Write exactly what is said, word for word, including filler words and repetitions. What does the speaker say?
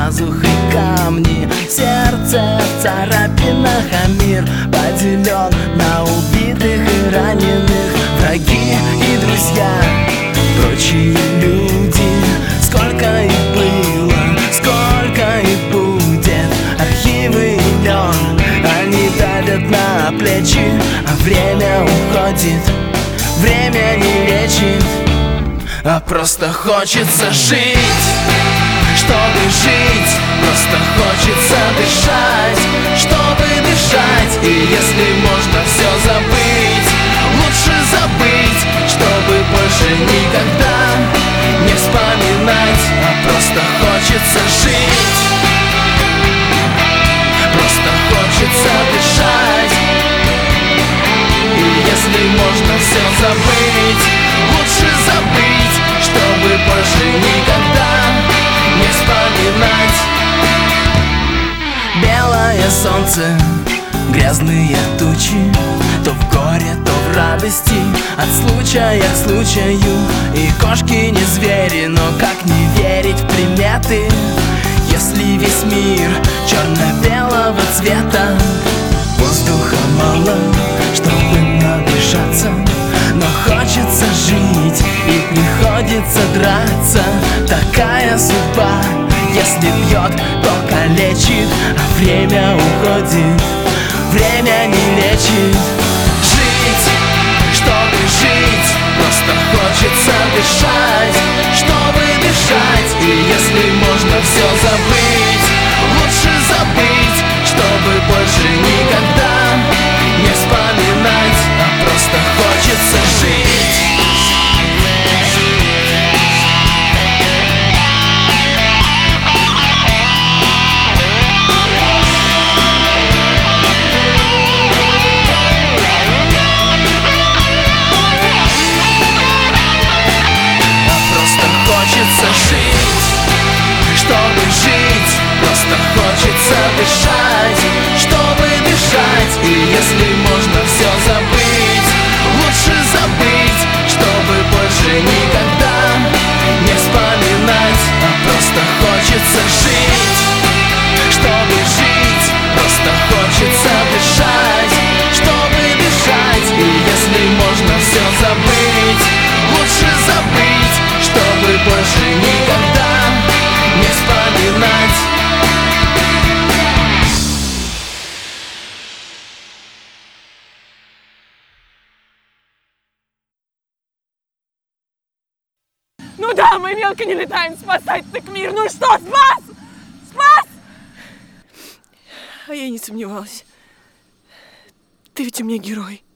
пазухой камни. Сердце в царапинах, а мир поделен на убитых и раненых. Враги и друзья, прочие люди. Сколько их было, сколько их будет. Архивы и лен, они давят на плечи. А время уходит, время не лечит, а просто хочется жить. Чтобы жить, просто хочется дышать. Чтобы дышать, и если можно все забыть, лучше забыть, чтобы больше никогда не вспоминать. А просто хочется жить, просто хочется дышать. И если можно все забыть, лучше забыть, чтобы больше никогда не вспоминать. Белое солнце, грязные тучи, то в горе, то в радости, от случая к случаю. И кошки не звери, но как не верить в приметы, если весь мир черно-белого цвета? Воздуха мало, чтобы надышаться, но хочется жить и приходится драться. Такая судьба, если бьет, то калечит, а время уходит, время не лечит. Жить, чтобы жить, просто хочется дышать. Чтобы дышать, и если можно все забыть, лучше забыть, чтобы больше никогда не вспоминать. А просто хочется жить. Хочется жить, чтобы жить, просто хочется дышать. Чтобы дышать, и если можно все забыть, лучше забыть, чтобы больше никогда не вспоминать. А просто хочется жить, чтобы жить, просто хочется дышать. Чтобы дышать, и если можно все забыть, лучше забыть, чтобы больше никогда не вспоминать. Ну да, мы мелко не летаем спасать так мир. Ну что, спас? Спас? А я не сомневалась. Ты ведь у меня герой.